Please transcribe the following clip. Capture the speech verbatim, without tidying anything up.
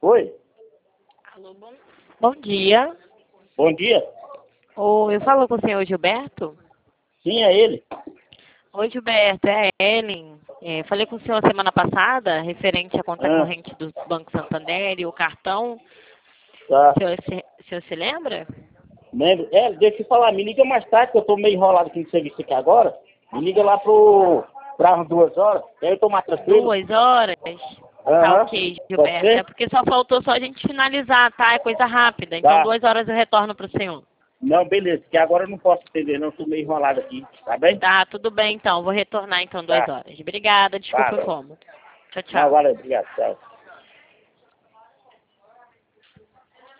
Oi? Alô, bom, bom dia. Bom dia. Ô, eu falo com o senhor Gilberto? Sim, é ele. Oi, Gilberto, é a Ellen. É, falei com o senhor semana passada, referente à conta Ah, corrente do Banco Santander e o cartão. tá. O senhor se, o senhor se lembra? Lembra? É, deixa eu falar, me liga mais tarde, que eu tô meio enrolado aqui no serviço aqui agora. Me liga lá pro... pra umas duas horas, e aí eu tô mais tranquilo. Duas horas? Tá Aham. ok, Pode Gilberto. É ser? porque só faltou só a gente finalizar, tá? É coisa rápida. Então, Tá. duas horas eu retorno pro senhor. Não, beleza, que agora eu não posso entender, não, tô meio enrolado aqui, tá bem? Tá, tudo bem então. Vou retornar então duas Tá. horas. Obrigada, desculpa o Tá. incômodo. Tchau, Não, tchau. valeu, obrigado, tchau.